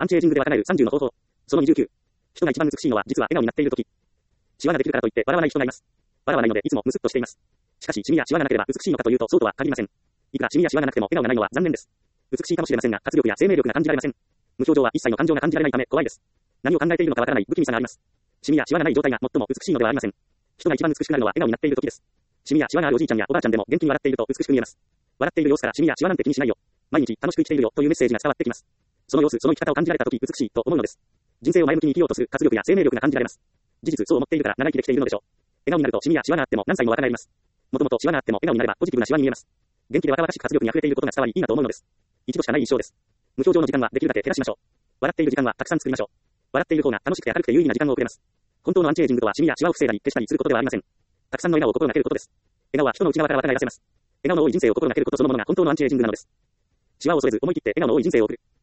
アンチエイジングでは叶える30の方法。その29。人が一番美しいのは実は笑顔になっているとき。シワができるからといって笑わない人がいます。笑わないのでいつもムスッとしています。しかしシミやシワがなければ美しいのかというとそうとは限りません。いくらシミやシワがなくても笑顔がないのは残念です。美しいかもしれませんが活力や生命力が感じられません。無表情は一切の感情が感じられないため怖いです。何を考えているのかわからない不気味さがあります。シミやシワがない状態が最も美しいのではありません。人が一番美しくなるのは笑顔になっている時です。シミやシワがあるおじいちゃんやおばあちゃんでも元気に笑っていると美しく見えます。笑っている様子からシミやシワなんて気にしないよ。毎日楽しく生きているよというメッセージが伝わってきます。その様子、その生き方を感じられた時美しいと思うのです。人生を前向きに生きようとする活力や生命力が感じられます。事実そう思っているから長生きできているのでしょう。笑顔になるとシミやシワがあっても何歳も若返ります。もともとシワがあっても笑顔になればポジティブなシワに見えます。元気で若々しく活力に溢れていることが伝わりいいなと思うのです。一度しかない一生です。無表情の時間はできるだけ減らしましょう。笑っている時間はたくさん作りましょう。笑っている方が楽しくて明るくて有意義な時間を送れます。本当のアンチエイジングとはシミやシワを防いだり消したりすることではありません。たくさんの笑顔を心がけることです。笑顔は人の内側から若返らせます。笑顔の多い人生を心がけることそのものが本当のアンチエイジングなのです。シワを恐れず思い切って笑顔の多い人生を送る。